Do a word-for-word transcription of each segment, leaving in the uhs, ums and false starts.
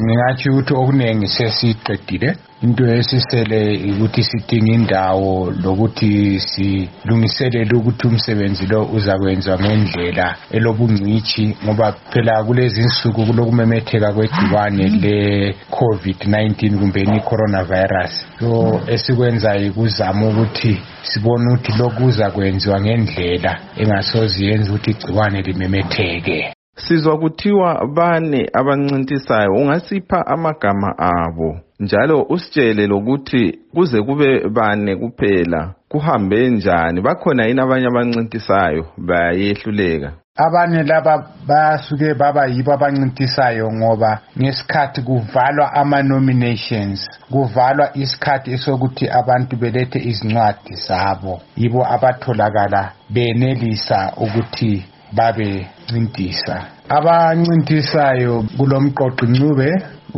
ngingathi ukuthi okuningi sesiqedile. Into esisele ukuthi sidinga indawo lokuthi silungiselele ukuthi umsebenzi lo uzakwenziwa ngendlela elobungcithi, ngoba phela kulezi insuku kulokumemetheka kwegciwane le COVID nineteen kumbe ni coronavirus. So esikwenzayo kuzama ukuthi sibone ukuthi lokhu kuzakwenziwa ngendlela engasoze yenze ukuthi igciwane limemetheke. Sizwa kuthiwa bane abancintisayo, ungasipha amagama abo njalo usitshele lokuthi kuze kube bane kuphela kuhambe njani, bakhona yini abanye abancintisayo bayehluleka? Abanye laba basuke baba yibo abancintisayo ngoba ngesikhathi kuvalwa ama nominations, kuvalwa isikhathi esokuthi abantu belethe izincwadi zabo, yibo abatholakala benelisa ukuthi babe ncintisa. Abancintisayo kulomqoqi Ncube,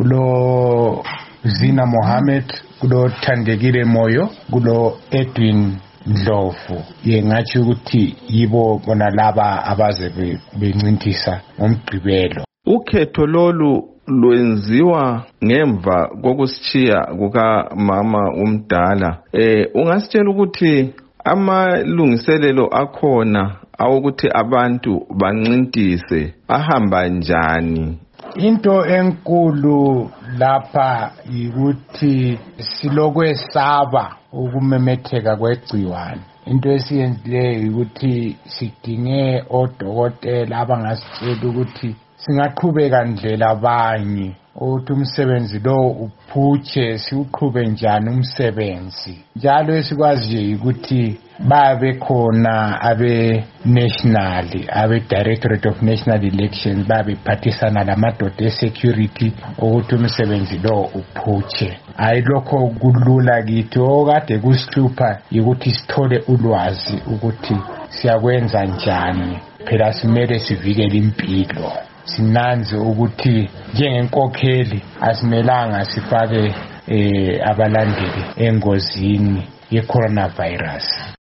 kulo Zina Mohammed, kulo Thandekile Moyo, kulo Edwin Ndlovu. Yengathi ukuthi yibo bona laba abaze bencintisa ngomgqibelo. Ukhetho lolu lwenziwa ngemva kokusitshiya kuka mama umdala. Eh ungasitshela ukuthi amalungiselelo akhona awukuthi abantu bancintise ahamba njani? Into enkulu lapha ukuthi silokwesaba ukumemetheka kwegciwane. Into esiyenzileyo ukuthi sidinge odokotela abangasitshela ukuthi singaqhubeka ndlela abanye ukuthi umsebenzi lo uphutshe, siuqhube njani umsebenzi. Njalo esikwazi ukuthi babe khona abe national, abe Directorate of National Elections, babe phathisana lamadoda e-security ukuthi umsebenzi lo uphutshe. Ayilokho kulula kithi, okade kusihlupha ukuthi sithole ulwazi ukuthi siyakwenza njani. Phela simele sivikele impilo. Sinanze ukuthi njengenkokheli asimelanga sifake eh abalandeli engozini ye coronavirus.